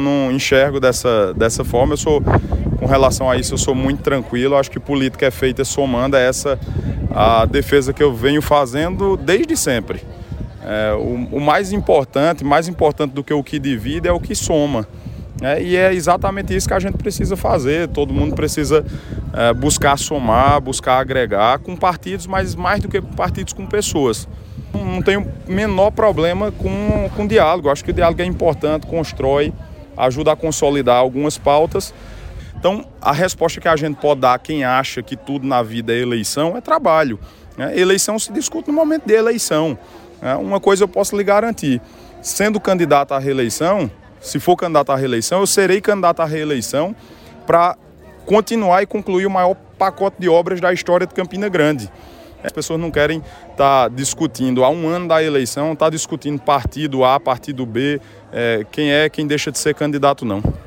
Não enxergo dessa forma. Com relação a isso, eu sou muito tranquilo. Eu acho que política é feita somando, essa a defesa que eu venho fazendo desde sempre. O mais importante do que o que divide é o que soma. E é exatamente isso que a gente precisa fazer. Todo mundo precisa buscar somar, buscar agregar com partidos, mas mais do que com partidos, com pessoas. Não tenho o menor problema com diálogo. Acho que o diálogo é importante, constrói, ajuda a consolidar algumas pautas. Então, a resposta que a gente pode dar a quem acha que tudo na vida é eleição é trabalho. Eleição se discute no momento de eleição. Uma coisa eu posso lhe garantir: sendo candidato à reeleição, se for candidato à reeleição, eu serei candidato à reeleição para continuar e concluir o maior pacote de obras da história de Campina Grande. As pessoas não querem estar discutindo há um ano da eleição, discutindo partido A, partido B, quem deixa de ser candidato, não.